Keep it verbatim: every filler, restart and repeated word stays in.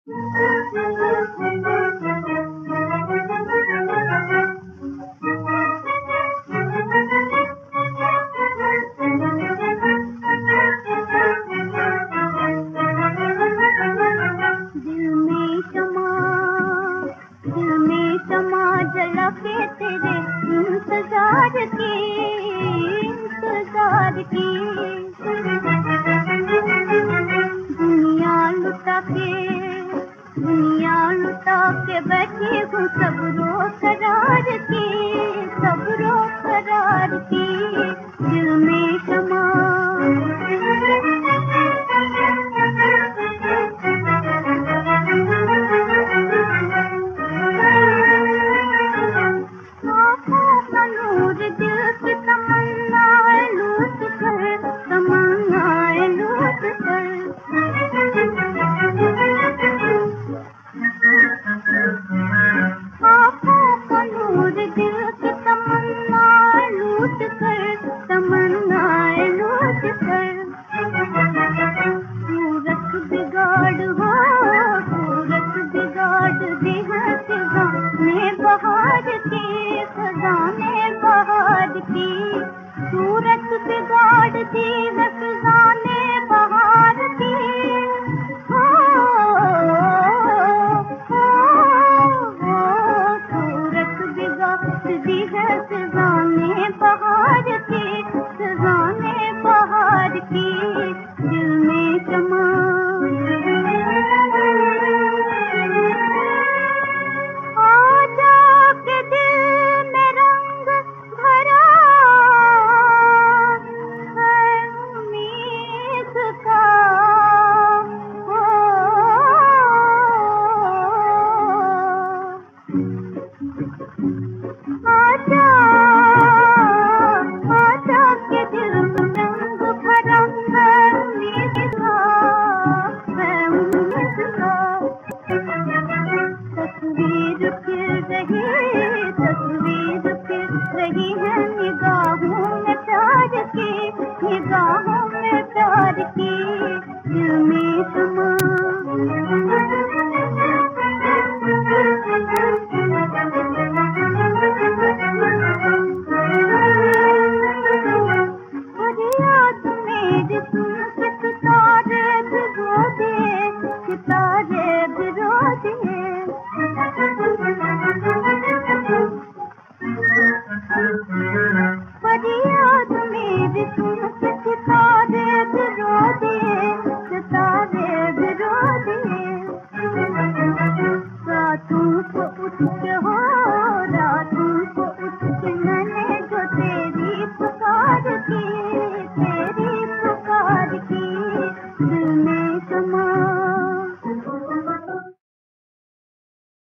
जला के तेरे इंतजार की इंतजार की दुनिया लुटा के दुनिया लुटा के बैठी हूँ सबरो करार की सबरो करार की दिल में क्षमा बहार की खजाने बहार की सूरत बिगाड़ दी खजाने बहार की हो, हो, हो, सूरत बिगाड़ दी है खजाने बहार की खजाने बहार की दिल में क्षमा आजा आजा के दिल में रंग भरा है उम्मीद का है उम्मीद का तस्वीर फिर रही तस्वीर फिर रही है निगाहों में प्यार की निगाहों में प्यार की दिल में समा फरियाद मेरी सुन के सितारे रो दिए सितारे रो दिए रातों को उठ के हो